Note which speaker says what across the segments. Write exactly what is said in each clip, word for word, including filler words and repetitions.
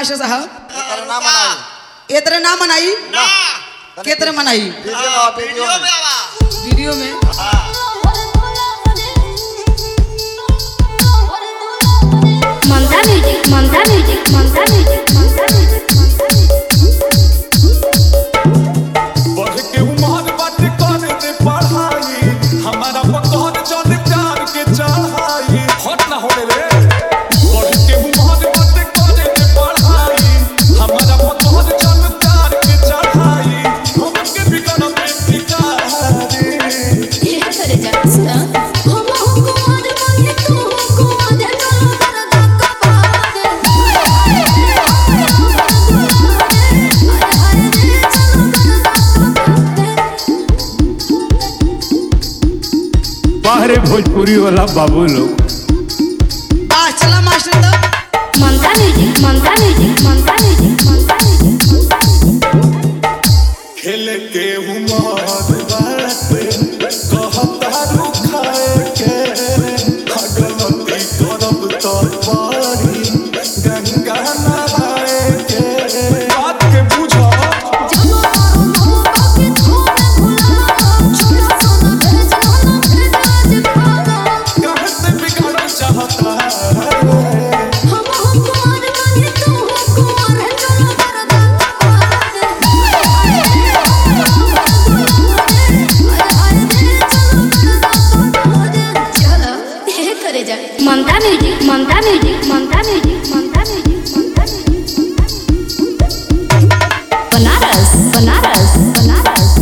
Speaker 1: master साहब
Speaker 2: तेरा नाम मनाई
Speaker 1: ये तेरा नाम मनाई
Speaker 2: ना
Speaker 1: के तरह मनाई
Speaker 2: वीडियो वीडियो में आवा
Speaker 1: वीडियो में
Speaker 3: Mamta music Mamta music Mamta music Mamta music
Speaker 4: बढ़ के उमर बात कर दे पढ़ाई हमारा पकड़ चल प्यार के चढ़ाई हट ना होले रे बढ़ के उमर बात कर दे पढ़ाई हमारा पकड़ चल प्यार के चढ़ाई हम के बिगड़ पे टिकारी
Speaker 3: ये करे जा हम हमको आज मांगे तू हमको आज चलो कर धक्का मार दे हाय हाय रे चलो कर
Speaker 5: बाहरे भोजपुरी वाला बाबू लोग
Speaker 1: आ चला मास्टर तो
Speaker 3: Mamta music Mamta music Mamta music Mamta music
Speaker 4: खेल के उमर बात कहता रुखाए के भगवती करब तो पारी गंगा नहाए के बात के बुझो कहते बिगाड़ चाहता है
Speaker 3: Mamta music Mamta music Mamta music Mamta music Mamta music Banaras Banaras Banaras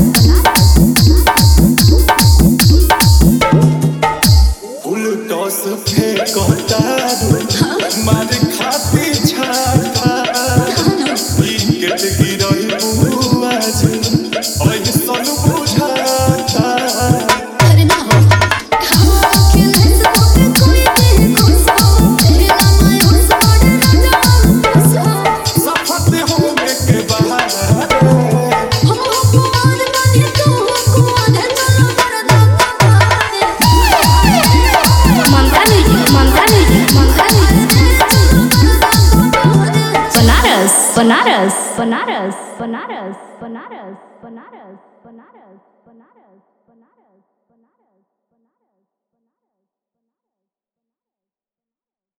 Speaker 4: full toss फेंकता मार खाती छाता विकेट गिरई बुआज ओए सन बुझाता
Speaker 3: अरे ना हो खेले से कोई देखो सो तेरा मैं हो सोड़ ना जाऊं
Speaker 4: सफत होने के बाद
Speaker 3: हम हमको आज मांगे तू हमको आज चलो कर धक्का मार दे Mamta music Mamta music Mamta music Banaras Banaras Banaras Banaras Banaras Banaras